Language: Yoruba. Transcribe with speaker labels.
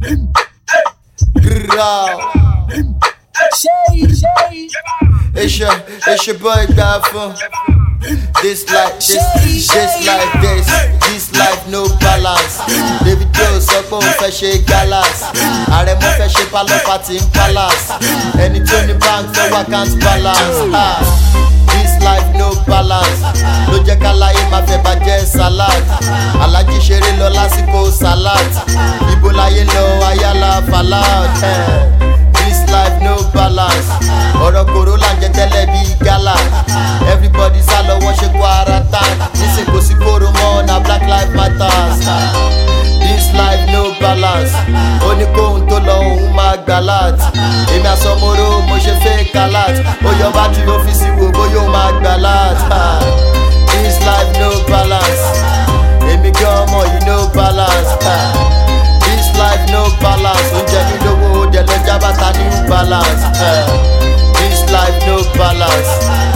Speaker 1: It's your boy Gaffer. This life no balance. David Joe sọ pé òun fẹ́ ṣe galas. Àrẹ̀mọ fẹ́ ṣe pálọ̀ party in palace. Ẹni tí ó ní bank fẹ́ wá account balance. This life no balance. Ló jẹ́ ká láyé máa fẹ́ bàjẹ́ salad. Alájí ṣeré lọ lásìkò salad. Ibo láyé lọ ayálà falad. This life no balance. Ọ̀rọ̀ kòró là ń jẹ tẹ́lẹ̀ bí gala. Everybody sá lọ wọ́n ṣe quarantine. Nísìn kò sí kóró mọ́ na Black Lives Matter. This life no balance. Ó ní kóhun tó lọ òun máa galat. Èmi àsọmọ́rọ́ mo ṣe fake alert. Ó yọ bátìrì ọ́fíìsì wò bóyá ó máa galat. This life no balance. Èmi gan ọmọ yìí no balance. This life no balance. Oúnjẹ mi lówó ó dẹ̀ lọ jábàtà ní balance. This life no balance.